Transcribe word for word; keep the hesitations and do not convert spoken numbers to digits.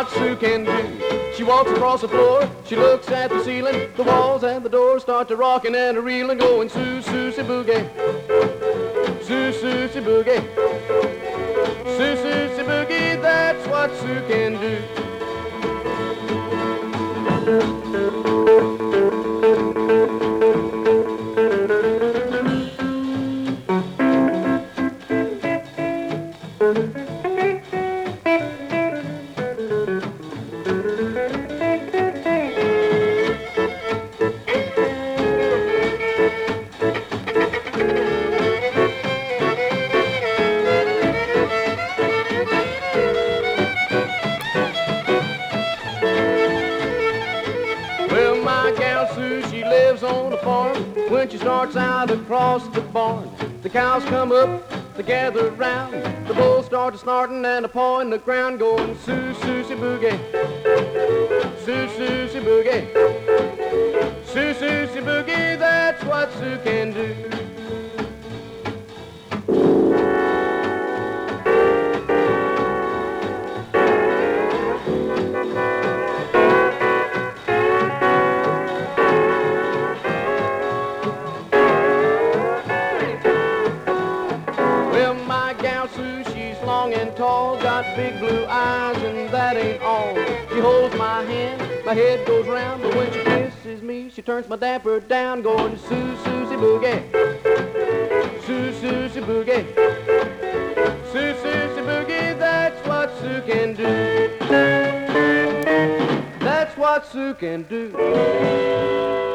what Sue can do. She walks across the floor, she looks at the ceiling, the walls and the doors start to rockin' and a reelin', going Sue, Susie Boogie, Sue, Susie Boogie, Sue, Susie Boogie, that's what Sue can do. On a farm, when she starts out across the barn, the cows come up, they gather round, the bulls start to snorting and a pawing the ground, going Sue, Susie Boogie, Sue, Susie Boogie, Sue, Susie Boogie, that's what Sue can do. And tall, got big blue eyes, and that ain't all. She holds my hand, my head goes round, but when she kisses me, she turns my damper down, going Sue, Susie Boogie, Sue, Susie Boogie, Sue, Susie Boogie, that's what Sue can do. That's what Sue can do.